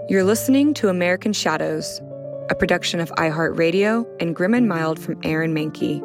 You're listening to American Shadows, a production of iHeartRadio and Grim and Mild from Aaron Mahnke.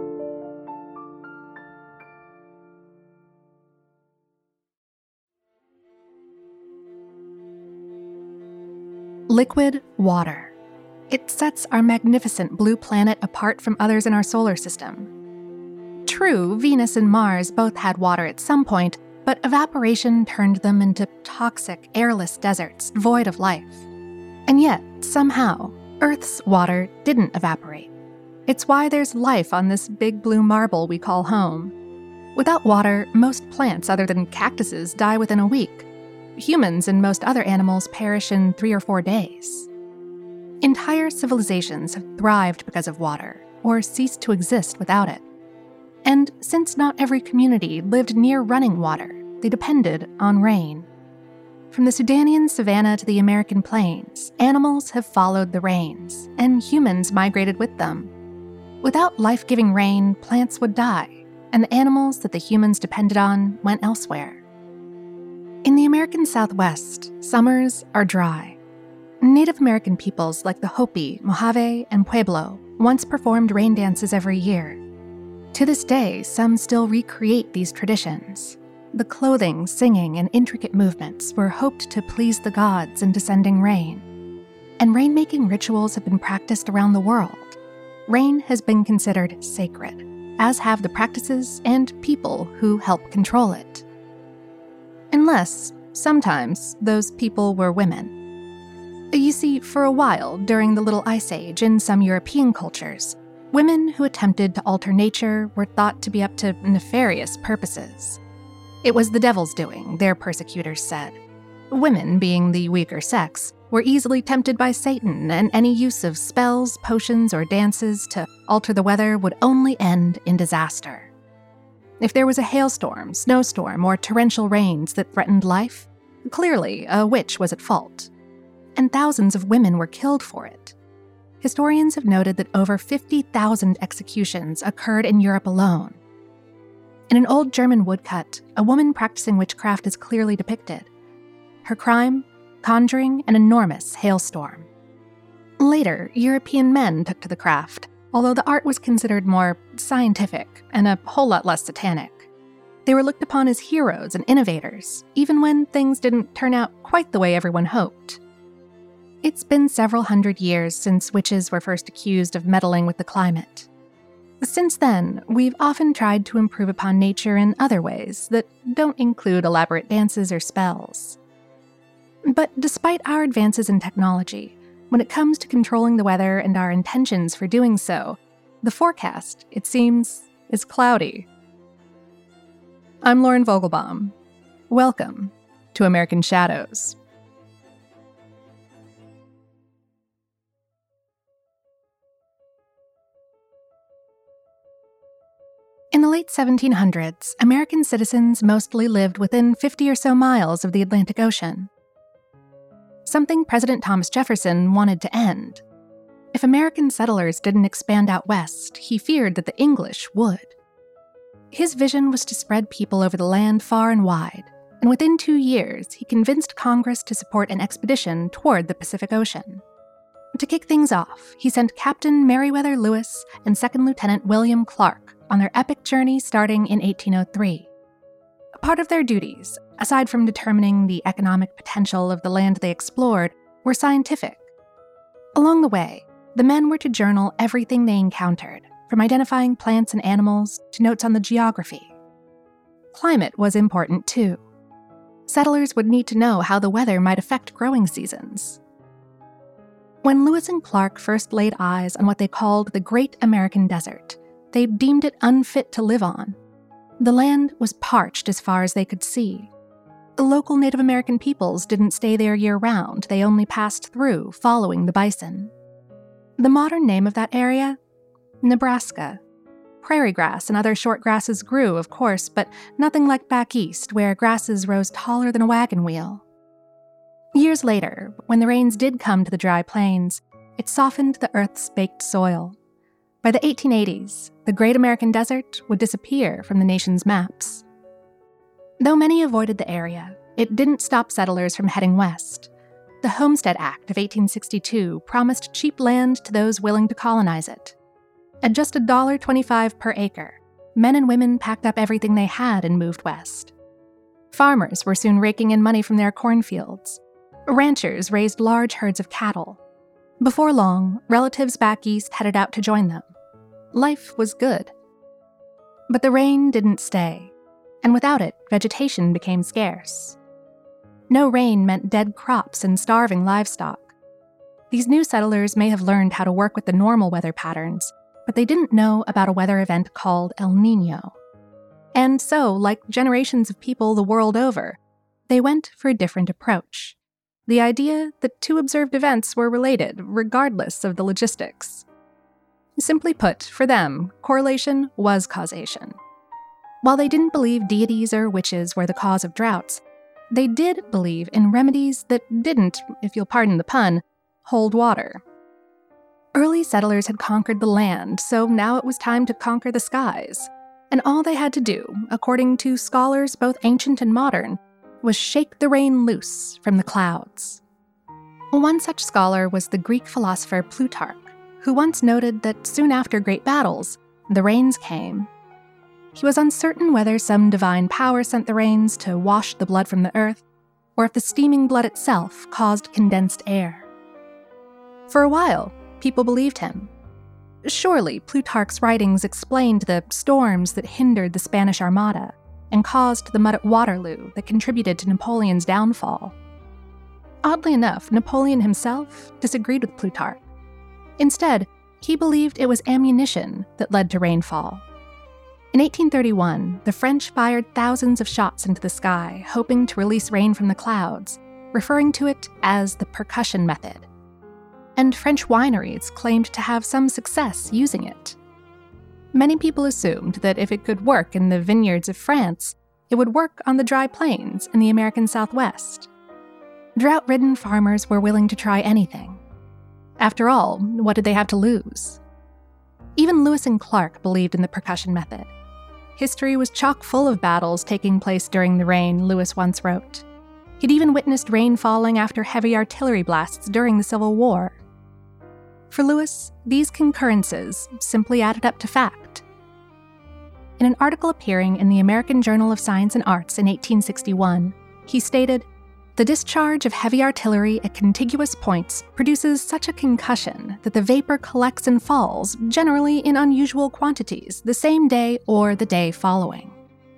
Liquid water. It sets our magnificent blue planet apart from others in our solar system. True, Venus and Mars both had water at some point, but evaporation turned them into toxic, airless deserts void of life. And yet, somehow, Earth's water didn't evaporate. It's why there's life on this big blue marble we call home. Without water, most plants other than cactuses die within a week. Humans and most other animals perish in 3 or 4 days. Entire civilizations have thrived because of water, or ceased to exist without it. And since not every community lived near running water, they depended on rain. From the Sudanian savanna to the American plains, animals have followed the rains, and humans migrated with them. Without life-giving rain, plants would die, and the animals that the humans depended on went elsewhere. In the American Southwest, summers are dry. Native American peoples like the Hopi, Mojave, and Pueblo once performed rain dances every year. To this day, some still recreate these traditions. The clothing, singing, and intricate movements were hoped to please the gods in descending rain. And rain-making rituals have been practiced around the world. Rain has been considered sacred, as have the practices and people who help control it. Unless, sometimes, those people were women. You see, for a while, during the Little Ice Age in some European cultures, women who attempted to alter nature were thought to be up to nefarious purposes. It was the devil's doing, their persecutors said. Women, being the weaker sex, were easily tempted by Satan, and any use of spells, potions, or dances to alter the weather would only end in disaster. If there was a hailstorm, snowstorm, or torrential rains that threatened life, clearly a witch was at fault. And thousands of women were killed for it. Historians have noted that over 50,000 executions occurred in Europe alone. In an old German woodcut, a woman practicing witchcraft is clearly depicted. Her crime? Conjuring an enormous hailstorm. Later, European men took to the craft, although the art was considered more scientific and a whole lot less satanic. They were looked upon as heroes and innovators, even when things didn't turn out quite the way everyone hoped. It's been several hundred years since witches were first accused of meddling with the climate. Since then, we've often tried to improve upon nature in other ways that don't include elaborate dances or spells. But despite our advances in technology, when it comes to controlling the weather and our intentions for doing so, the forecast, it seems, is cloudy. I'm Lauren Vogelbaum. Welcome to American Shadows. In the late 1700s, American citizens mostly lived within 50 or so miles of the Atlantic Ocean. Something President Thomas Jefferson wanted to end. If American settlers didn't expand out west, he feared that the English would. His vision was to spread people over the land far and wide, and within 2 years, he convinced Congress to support an expedition toward the Pacific Ocean. To kick things off, he sent Captain Meriwether Lewis and Second Lieutenant William Clark on their epic journey starting in 1803. Part of their duties, aside from determining the economic potential of the land they explored, were scientific. Along the way, the men were to journal everything they encountered, from identifying plants and animals to notes on the geography. Climate was important too. Settlers would need to know how the weather might affect growing seasons. When Lewis and Clark first laid eyes on what they called the Great American Desert, they deemed it unfit to live on. The land was parched as far as they could see. The local Native American peoples didn't stay there year-round, they only passed through, following the bison. The modern name of that area? Nebraska. Prairie grass and other short grasses grew, of course, but nothing like back east, where grasses rose taller than a wagon wheel. Years later, when the rains did come to the dry plains, it softened the Earth's baked soil. By the 1880s, the Great American Desert would disappear from the nation's maps. Though many avoided the area, it didn't stop settlers from heading west. The Homestead Act of 1862 promised cheap land to those willing to colonize it. At just $1.25 per acre, men and women packed up everything they had and moved west. Farmers were soon raking in money from their cornfields. Ranchers raised large herds of cattle. Before long, relatives back east headed out to join them. Life was good. But the rain didn't stay, and without it, vegetation became scarce. No rain meant dead crops and starving livestock. These new settlers may have learned how to work with the normal weather patterns, but they didn't know about a weather event called El Niño. And so, like generations of people the world over, they went for a different approach. The idea that two observed events were related, regardless of the logistics. Simply put, for them, correlation was causation. While they didn't believe deities or witches were the cause of droughts, they did believe in remedies that didn't, if you'll pardon the pun, hold water. Early settlers had conquered the land, so now it was time to conquer the skies. And all they had to do, according to scholars both ancient and modern, was shake the rain loose from the clouds. One such scholar was the Greek philosopher Plutarch, who once noted that soon after great battles, the rains came. He was uncertain whether some divine power sent the rains to wash the blood from the earth, or if the steaming blood itself caused condensed air. For a while, people believed him. Surely, Plutarch's writings explained the storms that hindered the Spanish Armada and caused the mud at Waterloo that contributed to Napoleon's downfall. Oddly enough, Napoleon himself disagreed with Plutarch. Instead, he believed it was ammunition that led to rainfall. In 1831, the French fired thousands of shots into the sky, hoping to release rain from the clouds, referring to it as the percussion method. And French wineries claimed to have some success using it. Many people assumed that if it could work in the vineyards of France, it would work on the dry plains in the American Southwest. Drought-ridden farmers were willing to try anything. After all, what did they have to lose? Even Lewis and Clark believed in the percussion method. History was chock full of battles taking place during the rain, Lewis once wrote. He'd even witnessed rain falling after heavy artillery blasts during the Civil War. For Lewis, these concurrences simply added up to fact. In an article appearing in the American Journal of Science and Arts in 1861, he stated, "The discharge of heavy artillery at contiguous points produces such a concussion that the vapor collects and falls, generally in unusual quantities, the same day or the day following."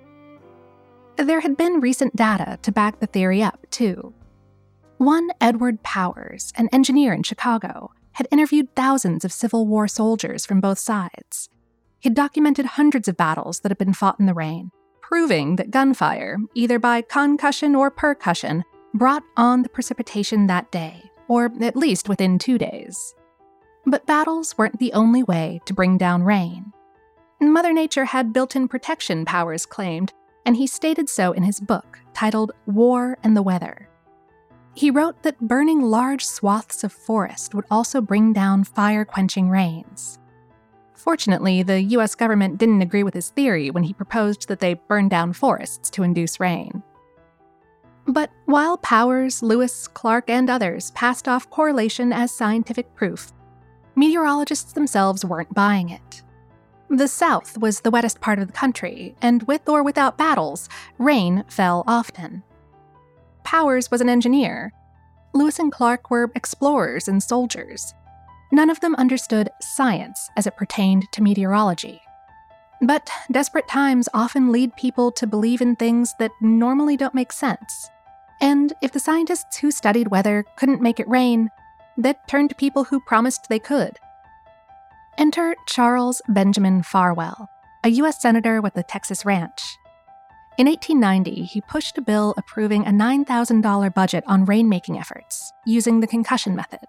There had been recent data to back the theory up, too. One Edward Powers, an engineer in Chicago, had interviewed thousands of Civil War soldiers from both sides. He'd documented hundreds of battles that had been fought in the rain, proving that gunfire, either by concussion or percussion, brought on the precipitation that day, or at least within 2 days. But battles weren't the only way to bring down rain. Mother Nature had built-in protection, Powers claimed, and he stated so in his book, titled War and the Weather. He wrote that burning large swaths of forest would also bring down fire-quenching rains. Fortunately, the US government didn't agree with his theory when he proposed that they burn down forests to induce rain. But while Powers, Lewis, Clark, and others passed off correlation as scientific proof, meteorologists themselves weren't buying it. The South was the wettest part of the country, and with or without battles, rain fell often. Powers was an engineer. Lewis and Clark were explorers and soldiers. None of them understood science as it pertained to meteorology. But desperate times often lead people to believe in things that normally don't make sense. And if the scientists who studied weather couldn't make it rain, they'd turn to people who promised they could. Enter Charles Benjamin Farwell, a U.S. Senator with the Texas Ranch. In 1890, he pushed a bill approving a $9,000 budget on rainmaking efforts, using the concussion method.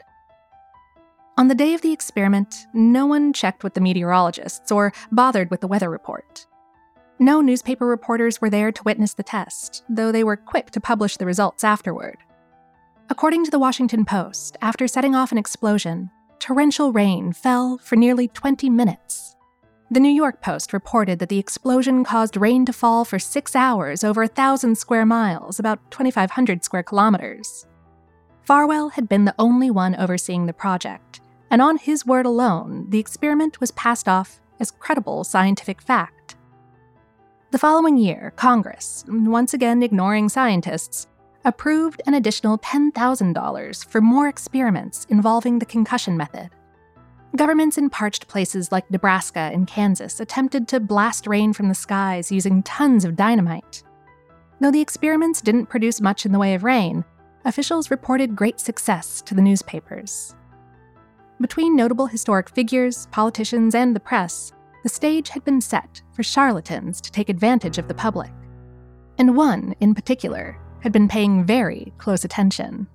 On the day of the experiment, no one checked with the meteorologists or bothered with the weather report. No newspaper reporters were there to witness the test, though they were quick to publish the results afterward. According to the Washington Post, after setting off an explosion, torrential rain fell for nearly 20 minutes. The New York Post reported that the explosion caused rain to fall for 6 hours over 1,000 square miles, about 2,500 square kilometers. Farwell had been the only one overseeing the project, and on his word alone, the experiment was passed off as credible scientific fact. The following year, Congress, once again ignoring scientists, approved an additional $10,000 for more experiments involving the concussion method. Governments in parched places like Nebraska and Kansas attempted to blast rain from the skies using tons of dynamite. Though the experiments didn't produce much in the way of rain, officials reported great success to the newspapers. Between notable historic figures, politicians, and the press, the stage had been set for charlatans to take advantage of the public. And one, in particular, had been paying very close attention.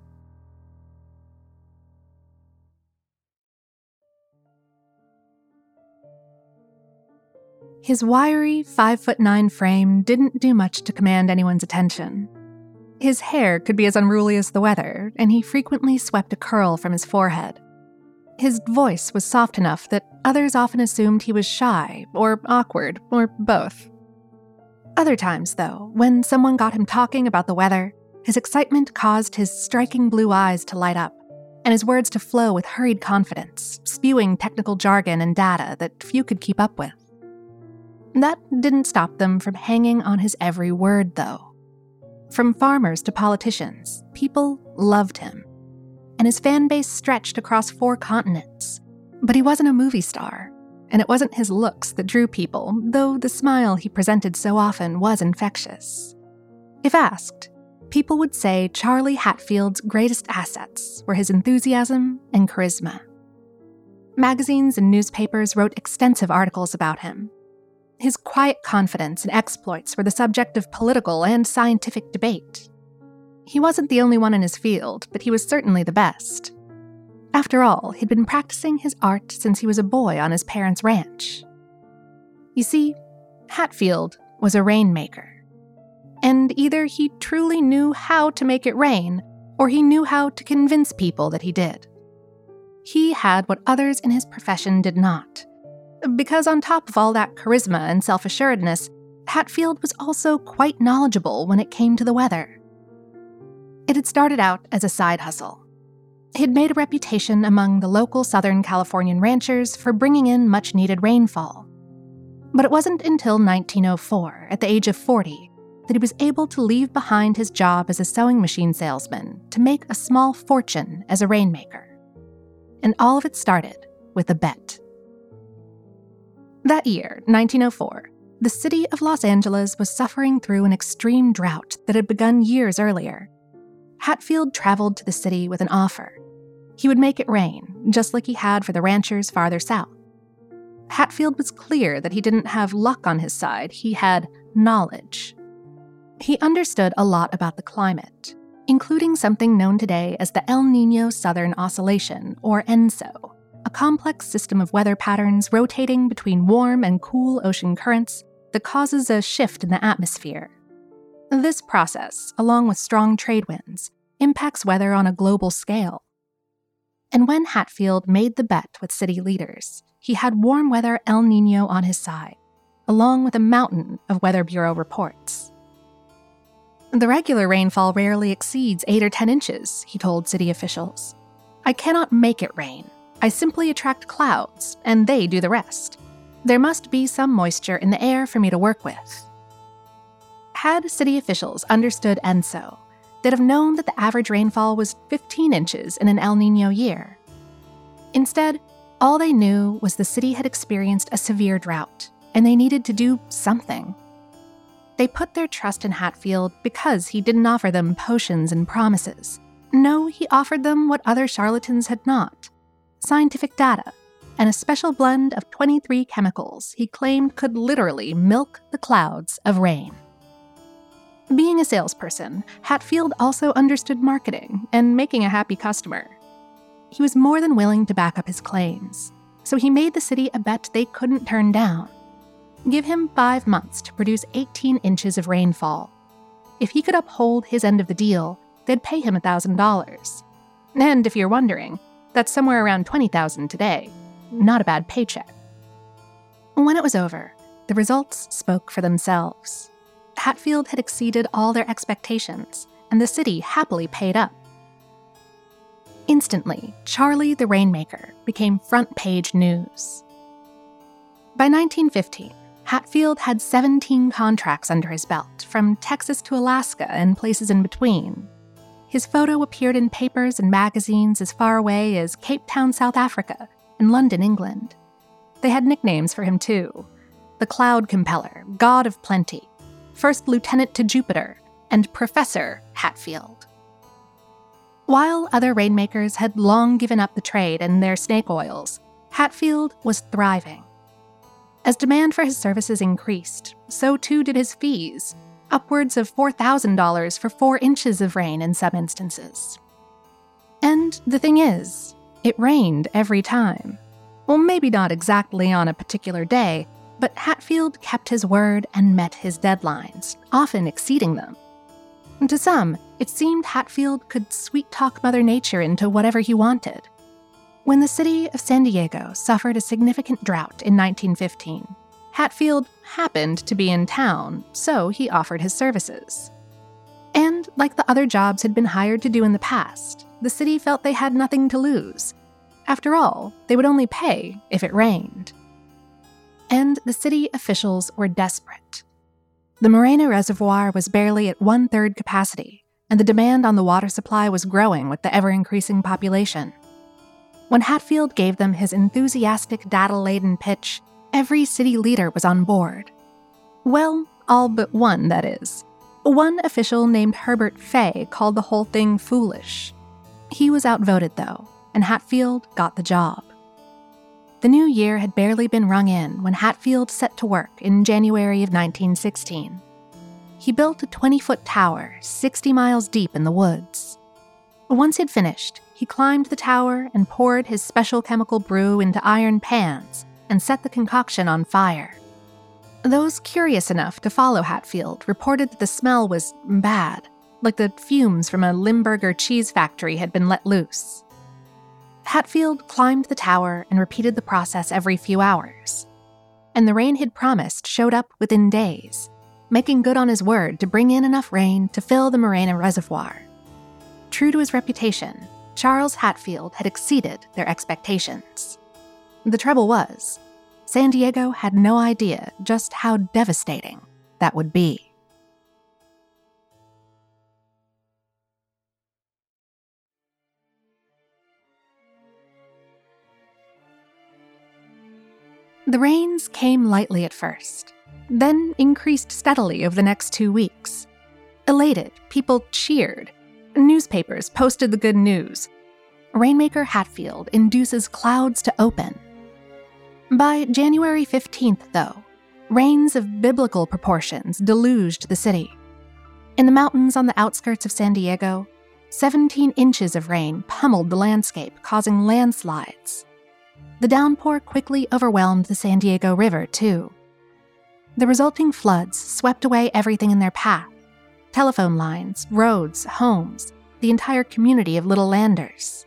His wiry 5'9" frame didn't do much to command anyone's attention. His hair could be as unruly as the weather, and he frequently swept a curl from his forehead. His voice was soft enough that others often assumed he was shy, or awkward, or both. Other times, though, when someone got him talking about the weather, his excitement caused his striking blue eyes to light up, and his words to flow with hurried confidence, spewing technical jargon and data that few could keep up with. That didn't stop them from hanging on his every word, though. From farmers to politicians, people loved him. And his fan base stretched across 4 continents. But he wasn't a movie star, and it wasn't his looks that drew people, though the smile he presented so often was infectious. If asked, people would say Charlie Hatfield's greatest assets were his enthusiasm and charisma. Magazines and newspapers wrote extensive articles about him. His quiet confidence and exploits were the subject of political and scientific debate. He wasn't the only one in his field, but he was certainly the best. After all, he'd been practicing his art since he was a boy on his parents' ranch. You see, Hatfield was a rainmaker. And either he truly knew how to make it rain, or he knew how to convince people that he did. He had what others in his profession did not. Because on top of all that charisma and self-assuredness, Hatfield was also quite knowledgeable when it came to the weather. It had started out as a side hustle. He'd made a reputation among the local Southern Californian ranchers for bringing in much-needed rainfall. But it wasn't until 1904, at the age of 40, that he was able to leave behind his job as a sewing machine salesman to make a small fortune as a rainmaker. And all of it started with a bet. That year, 1904, the city of Los Angeles was suffering through an extreme drought that had begun years earlier. Hatfield traveled to the city with an offer. He would make it rain, just like he had for the ranchers farther south. Hatfield was clear that he didn't have luck on his side, he had knowledge. He understood a lot about the climate, including something known today as the El Niño Southern Oscillation, or ENSO, a complex system of weather patterns rotating between warm and cool ocean currents that causes a shift in the atmosphere. This process, along with strong trade winds, impacts weather on a global scale. And when Hatfield made the bet with city leaders, he had warm weather El Niño on his side, along with a mountain of Weather Bureau reports. The regular rainfall rarely exceeds 8 or 10 inches, he told city officials. I cannot make it rain. I simply attract clouds, and they do the rest. There must be some moisture in the air for me to work with. Had city officials understood ENSO, they'd have known that the average rainfall was 15 inches in an El Niño year. Instead, all they knew was the city had experienced a severe drought, and they needed to do something. They put their trust in Hatfield because he didn't offer them potions and promises. No, he offered them what other charlatans had not: scientific data, and a special blend of 23 chemicals he claimed could literally milk the clouds of rain. Being a salesperson, Hatfield also understood marketing and making a happy customer. He was more than willing to back up his claims, so he made the city a bet they couldn't turn down. Give him 5 months to produce 18 inches of rainfall. If he could uphold his end of the deal, they'd pay him $1,000. And if you're wondering, that's somewhere around $20,000 today. Not a bad paycheck. When it was over, the results spoke for themselves. Hatfield had exceeded all their expectations, and the city happily paid up. Instantly, Charlie the Rainmaker became front-page news. By 1915, Hatfield had 17 contracts under his belt, from Texas to Alaska and places in between. His photo appeared in papers and magazines as far away as Cape Town, South Africa, and London, England. They had nicknames for him, too: the Cloud Compeller, God of Plenty, First Lieutenant to Jupiter, and Professor Hatfield. While other rainmakers had long given up the trade and their snake oils, Hatfield was thriving. As demand for his services increased, so too did his fees, upwards of $4,000 for 4 inches of rain in some instances. And the thing is, it rained every time. Well, maybe not exactly on a particular day, but Hatfield kept his word and met his deadlines, often exceeding them. And to some, it seemed Hatfield could sweet-talk Mother Nature into whatever he wanted. When the city of San Diego suffered a significant drought in 1915, Hatfield happened to be in town, so he offered his services. And like the other jobs had been hired to do in the past, the city felt they had nothing to lose. After all, they would only pay if it rained. And the city officials were desperate. The Morena Reservoir was barely at 1/3 capacity, and the demand on the water supply was growing with the ever-increasing population. When Hatfield gave them his enthusiastic, data-laden pitch, every city leader was on board. Well, all but one, that is. One official named Herbert Fay called the whole thing foolish. He was outvoted, though, and Hatfield got the job. The new year had barely been rung in when Hatfield set to work in January of 1916. He built a 20-foot tower 60 miles deep in the woods. Once he'd finished, he climbed the tower and poured his special chemical brew into iron pans and set the concoction on fire. Those curious enough to follow Hatfield reported that the smell was bad, like the fumes from a Limburger cheese factory had been let loose. Hatfield climbed the tower and repeated the process every few hours. And the rain he'd promised showed up within days, making good on his word to bring in enough rain to fill the Morena Reservoir. True to his reputation, Charles Hatfield had exceeded their expectations. The trouble was, San Diego had no idea just how devastating that would be. The rains came lightly at first, then increased steadily over the next 2 weeks. Elated, people cheered. Newspapers posted the good news. Rainmaker Hatfield induces clouds to open. By January 15th, though, rains of biblical proportions deluged the city. In the mountains on the outskirts of San Diego, 17 inches of rain pummeled the landscape, causing landslides. The downpour quickly overwhelmed the San Diego River, too. The resulting floods swept away everything in their path: telephone lines, roads, homes, the entire community of Little Landers.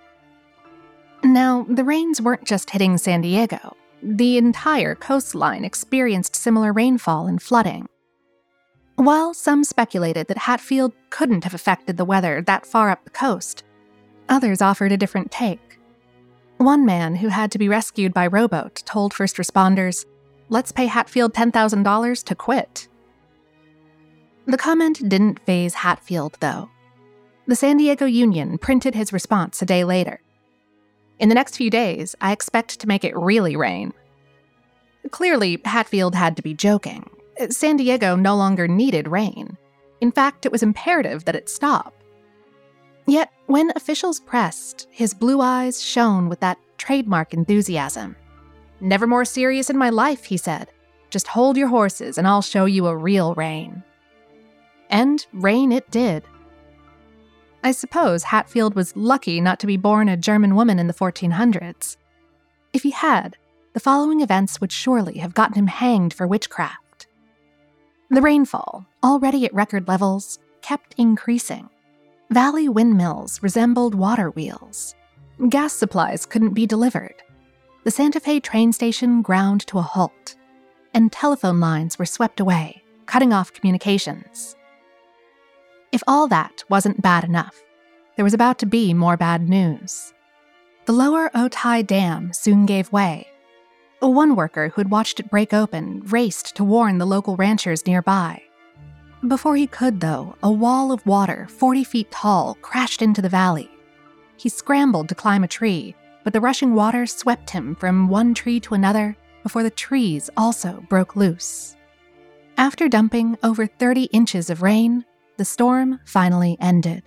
Now, the rains weren't just hitting San Diego. The entire coastline experienced similar rainfall and flooding. While some speculated that Hatfield couldn't have affected the weather that far up the coast, others offered a different take. One man who had to be rescued by rowboat told first responders, "Let's pay Hatfield $10,000 to quit." The comment didn't faze Hatfield, though. The San Diego Union printed his response a day later. "In the next few days, I expect to make it really rain." Clearly, Hatfield had to be joking. San Diego no longer needed rain. In fact, it was imperative that it stop. Yet, when officials pressed, his blue eyes shone with that trademark enthusiasm. "Never more serious in my life," he said. "Just hold your horses and I'll show you a real rain." And rain it did. I suppose Hatfield was lucky not to be born a German woman in the 1400s. If he had, the following events would surely have gotten him hanged for witchcraft. The rainfall, already at record levels, kept increasing. Valley windmills resembled water wheels. Gas supplies couldn't be delivered. The Santa Fe train station ground to a halt, and telephone lines were swept away, cutting off communications. If all that wasn't bad enough, there was about to be more bad news. The lower Otay Dam soon gave way. One worker who had watched it break open raced to warn the local ranchers nearby. Before he could, though, a wall of water 40 feet tall crashed into the valley. He scrambled to climb a tree, but the rushing water swept him from one tree to another before the trees also broke loose. After dumping over 30 inches of rain, the storm finally ended.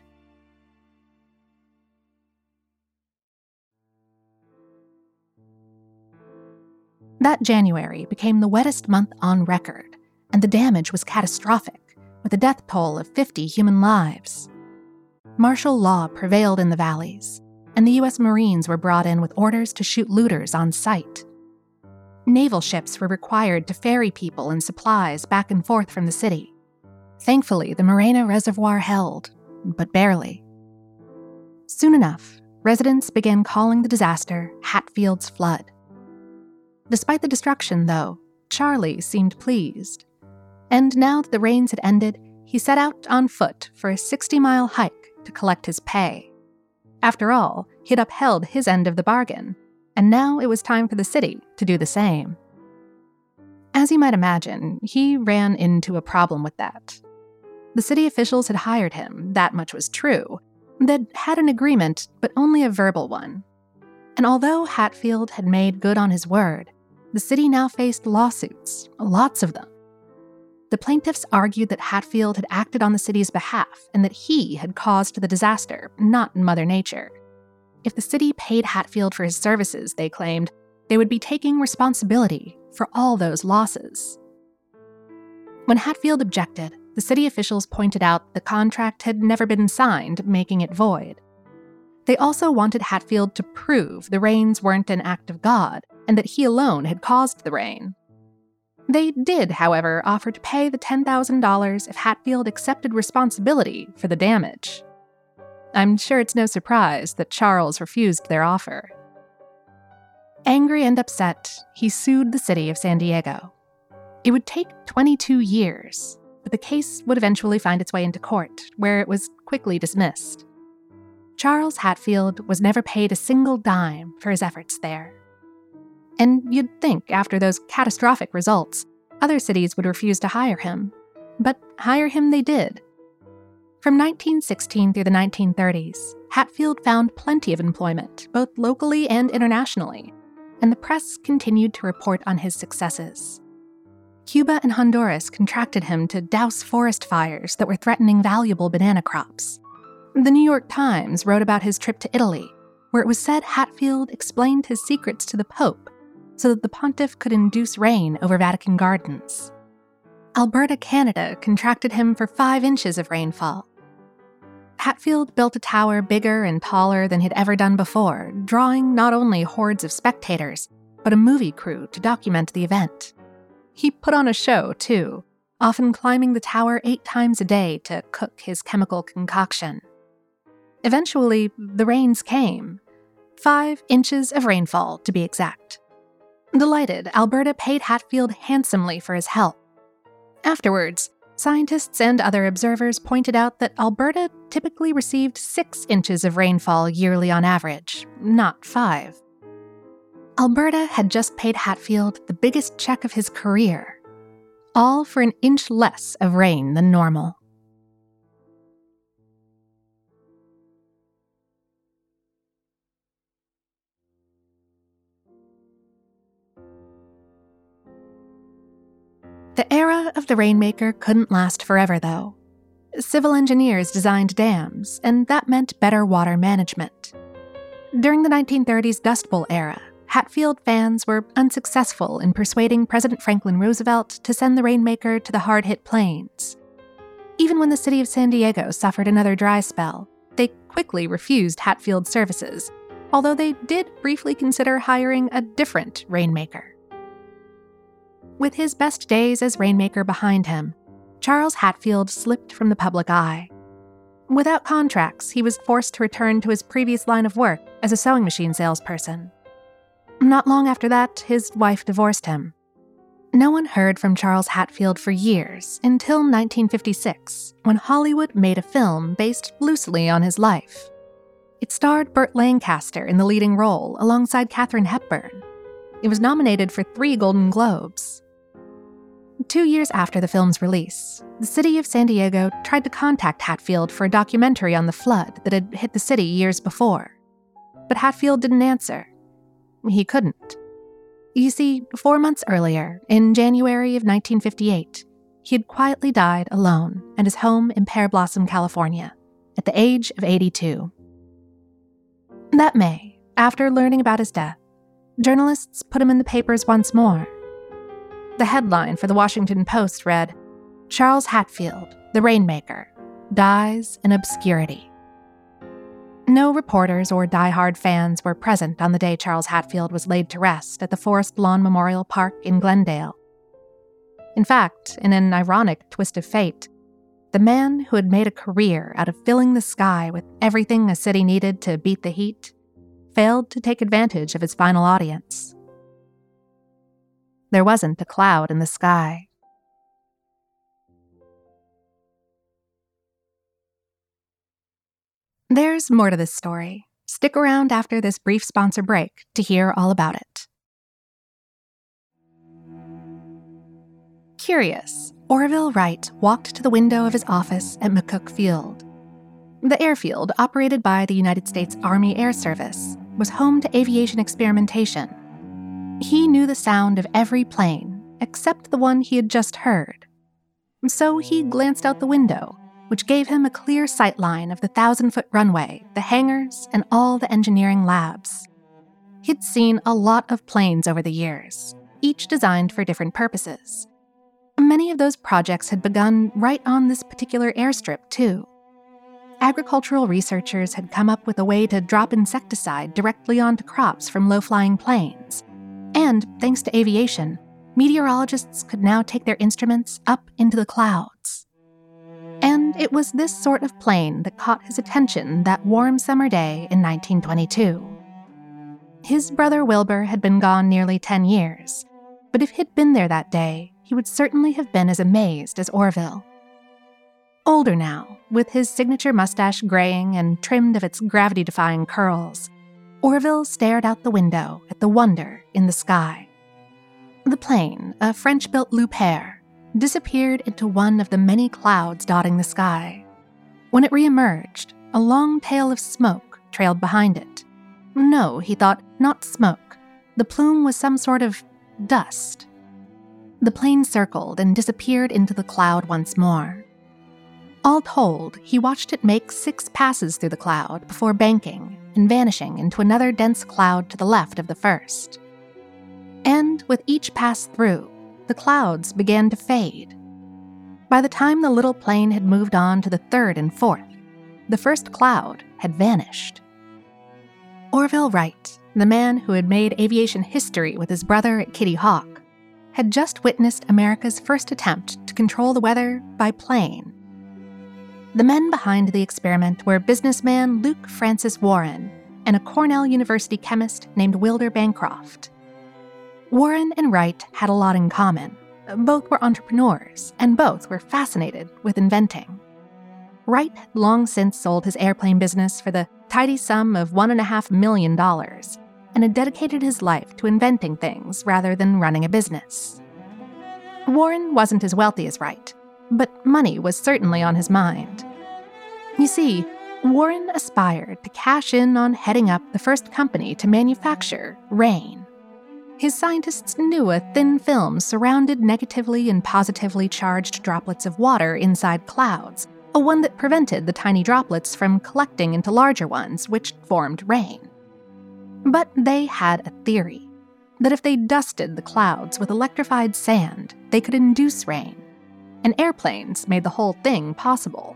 That January became the wettest month on record, and the damage was catastrophic, with a death toll of 50 human lives. Martial law prevailed in the valleys, and the U.S. Marines were brought in with orders to shoot looters on sight. Naval ships were required to ferry people and supplies back and forth from the city. Thankfully, the Morena Reservoir held, but barely. Soon enough, residents began calling the disaster Hatfield's Flood. Despite the destruction, though, Charlie seemed pleased. And now that the rains had ended, he set out on foot for a 60-mile hike to collect his pay. After all, he'd upheld his end of the bargain, and now it was time for the city to do the same. As you might imagine, he ran into a problem with that. The city officials had hired him, that much was true. They'd had an agreement, but only a verbal one. And although Hatfield had made good on his word, the city now faced lawsuits, lots of them. The plaintiffs argued that Hatfield had acted on the city's behalf and that he had caused the disaster, not Mother Nature. If the city paid Hatfield for his services, they claimed, they would be taking responsibility for all those losses. When Hatfield objected, the city officials pointed out the contract had never been signed, making it void. They also wanted Hatfield to prove the rains weren't an act of God and that he alone had caused the rain. They did, however, offer to pay the $10,000 if Hatfield accepted responsibility for the damage. I'm sure it's no surprise that Charles refused their offer. Angry and upset, he sued the city of San Diego. It would take 22 years, but the case would eventually find its way into court, where it was quickly dismissed. Charles Hatfield was never paid a single dime for his efforts there. And you'd think, after those catastrophic results, other cities would refuse to hire him. But hire him they did. From 1916 through the 1930s, Hatfield found plenty of employment, both locally and internationally, and the press continued to report on his successes. Cuba and Honduras contracted him to douse forest fires that were threatening valuable banana crops. The New York Times wrote about his trip to Italy, where it was said Hatfield explained his secrets to the Pope so that the pontiff could induce rain over Vatican gardens. Alberta, Canada contracted him for 5 inches of rainfall. Hatfield built a tower bigger and taller than he'd ever done before, drawing not only hordes of spectators, but a movie crew to document the event. He put on a show, too, often climbing the tower 8 times a day to cook his chemical concoction. Eventually, the rains came. 5 inches of rainfall, to be exact. Delighted, Alberta paid Hatfield handsomely for his help. Afterwards, scientists and other observers pointed out that Alberta typically received 6 inches of rainfall yearly on average, not 5. Alberta had just paid Hatfield the biggest check of his career, all for an inch less of rain than normal. The era of the Rainmaker couldn't last forever, though. Civil engineers designed dams, and that meant better water management. During the 1930s Dust Bowl era, Hatfield fans were unsuccessful in persuading President Franklin Roosevelt to send the Rainmaker to the hard-hit plains. Even when the city of San Diego suffered another dry spell, they quickly refused Hatfield's services, although they did briefly consider hiring a different Rainmaker. With his best days as Rainmaker behind him, Charles Hatfield slipped from the public eye. Without contracts, he was forced to return to his previous line of work as a sewing machine salesperson. Not long after that, his wife divorced him. No one heard from Charles Hatfield for years, until 1956, when Hollywood made a film based loosely on his life, It starred Burt Lancaster in the leading role alongside Katharine Hepburn. It was nominated for 3 Golden Globes. 2 years after the film's release, the city of San Diego tried to contact Hatfield for a documentary on the flood that had hit the city years before. But Hatfield didn't answer. He couldn't. You see, 4 months earlier, in January of 1958, he had quietly died alone at his home in Pear Blossom, California, at the age of 82. That May, after learning about his death, journalists put him in the papers once more. The headline for the Washington Post read, "Charles Hatfield, the Rainmaker, dies in obscurity." No reporters or die-hard fans were present on the day Charles Hatfield was laid to rest at the Forest Lawn Memorial Park in Glendale. In fact, in an ironic twist of fate, the man who had made a career out of filling the sky with everything a city needed to beat the heat failed to take advantage of his final audience. There wasn't a cloud in the sky. There's more to this story. Stick around after this brief sponsor break to hear all about it. Curious, Orville Wright walked to the window of his office at McCook Field. The airfield, operated by the United States Army Air Service, was home to aviation experimentation. He knew the sound of every plane, except the one he had just heard. So he glanced out the window, which gave him a clear sightline of the 1,000-foot runway, the hangars, and all the engineering labs. He'd seen a lot of planes over the years, each designed for different purposes. Many of those projects had begun right on this particular airstrip, too. Agricultural researchers had come up with a way to drop insecticide directly onto crops from low-flying planes. And, thanks to aviation, meteorologists could now take their instruments up into the clouds. And it was this sort of plane that caught his attention that warm summer day in 1922. His brother Wilbur had been gone nearly 10 years, but if he'd been there that day, he would certainly have been as amazed as Orville. Older now, with his signature mustache graying and trimmed of its gravity-defying curls, Orville stared out the window at the wonder in the sky. The plane, a French-built Loup-Air, disappeared into one of the many clouds dotting the sky. When it reemerged, a long tail of smoke trailed behind it. No, he thought, not smoke. The plume was some sort of dust. The plane circled and disappeared into the cloud once more. All told, he watched it make 6 passes through the cloud before banking and vanishing into another dense cloud to the left of the first. And with each pass through, the clouds began to fade. By the time the little plane had moved on to the 3rd and 4th, the first cloud had vanished. Orville Wright, the man who had made aviation history with his brother at Kitty Hawk, had just witnessed America's first attempt to control the weather by plane. The men behind the experiment were businessman Luke Francis Warren and a Cornell University chemist named Wilder Bancroft. Warren and Wright had a lot in common. Both were entrepreneurs, and both were fascinated with inventing. Wright had long since sold his airplane business for the tidy sum of $1.5 million and had dedicated his life to inventing things rather than running a business. Warren wasn't as wealthy as Wright, but money was certainly on his mind. You see, Warren aspired to cash in on heading up the first company to manufacture rain. His scientists knew a thin film surrounded negatively and positively charged droplets of water inside clouds, a one that prevented the tiny droplets from collecting into larger ones, which formed rain. But they had a theory, that if they dusted the clouds with electrified sand, they could induce rain. And airplanes made the whole thing possible.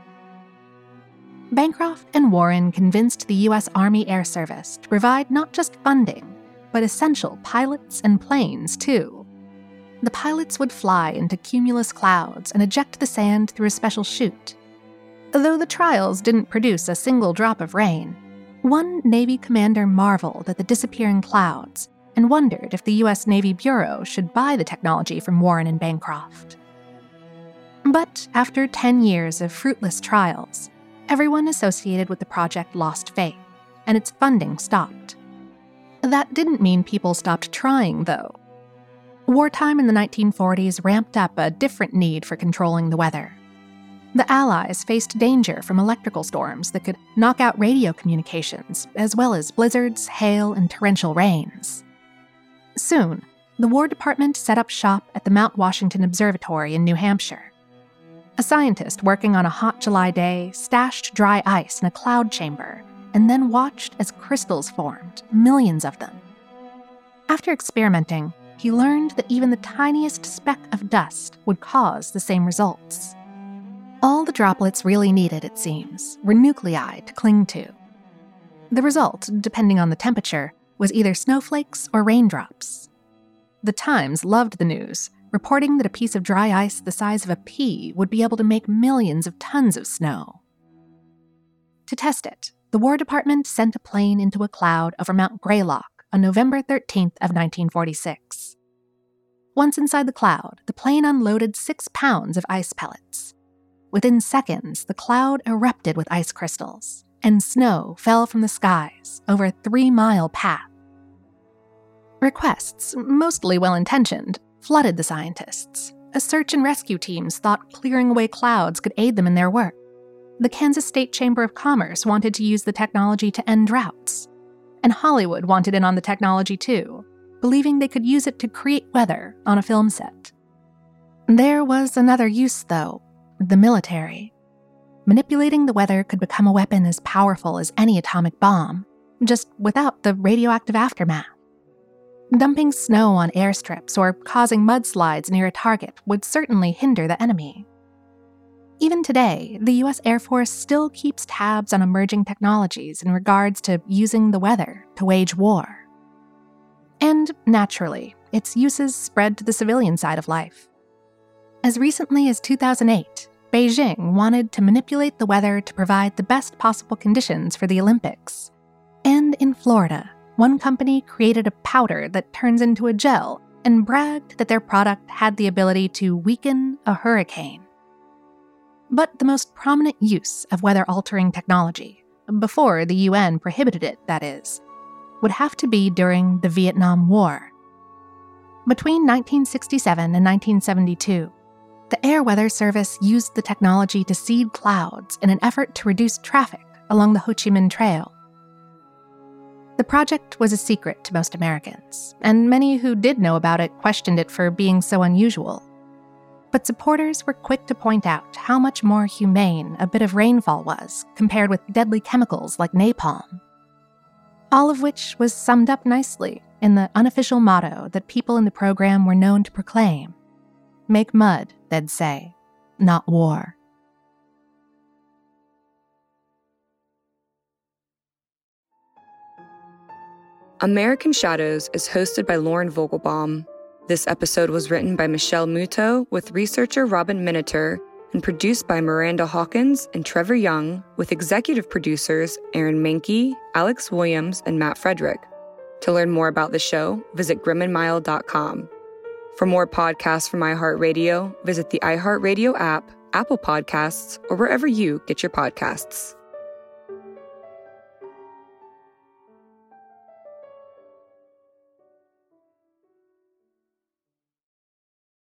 Bancroft and Warren convinced the U.S. Army Air Service to provide not just funding, but essential pilots and planes, too. The pilots would fly into cumulus clouds and eject the sand through a special chute. Though the trials didn't produce a single drop of rain, one Navy commander marveled at the disappearing clouds and wondered if the U.S. Navy Bureau should buy the technology from Warren and Bancroft. But after 10 years of fruitless trials, Everyone associated with the project lost faith, and its funding stopped. That didn't mean people stopped trying, though. Wartime in the 1940s ramped up a different need for controlling the weather. The Allies faced danger from electrical storms that could knock out radio communications, as well as blizzards, hail, and torrential rains. Soon, the War Department set up shop at the Mount Washington Observatory in New Hampshire. A scientist working on a hot July day stashed dry ice in a cloud chamber and then watched as crystals formed, millions of them. After experimenting, he learned that even the tiniest speck of dust would cause the same results. All the droplets really needed, it seems, were nuclei to cling to. The result, depending on the temperature, was either snowflakes or raindrops. The Times loved the news, reporting that a piece of dry ice the size of a pea would be able to make millions of tons of snow. To test it, the War Department sent a plane into a cloud over Mount Greylock on November 13th of 1946. Once inside the cloud, the plane unloaded 6 pounds of ice pellets. Within seconds, the cloud erupted with ice crystals, and snow fell from the skies over a 3-mile path. Requests, mostly well-intentioned, flooded the scientists. Search and rescue teams thought clearing away clouds could aid them in their work. The Kansas State Chamber of Commerce wanted to use the technology to end droughts. And Hollywood wanted in on the technology too, believing they could use it to create weather on a film set. There was another use, though: the military. Manipulating the weather could become a weapon as powerful as any atomic bomb, just without the radioactive aftermath. Dumping snow on airstrips or causing mudslides near a target would certainly hinder the enemy. Even today, the U.S. Air Force still keeps tabs on emerging technologies in regards to using the weather to wage war. And, naturally, its uses spread to the civilian side of life. As recently as 2008, Beijing wanted to manipulate the weather to provide the best possible conditions for the Olympics. And in Florida, one company created a powder that turns into a gel and bragged that their product had the ability to weaken a hurricane. But the most prominent use of weather-altering technology, before the UN prohibited it, that is, would have to be during the Vietnam War. Between 1967 and 1972, the Air Weather Service used the technology to seed clouds in an effort to reduce traffic along the Ho Chi Minh Trail. The project was a secret to most Americans, and many who did know about it questioned it for being so unusual. But supporters were quick to point out how much more humane a bit of rainfall was compared with deadly chemicals like napalm. All of which was summed up nicely in the unofficial motto that people in the program were known to proclaim: "Make mud," they'd say, "not war." American Shadows is hosted by Lauren Vogelbaum. This episode was written by Michelle Muto with researcher Robin Miniter and produced by Miranda Hawkins and Trevor Young, with executive producers Aaron Mahnke, Alex Williams, and Matt Frederick. To learn more about the show, visit grimandmild.com. For more podcasts from iHeartRadio, visit the iHeartRadio app, Apple Podcasts, or wherever you get your podcasts.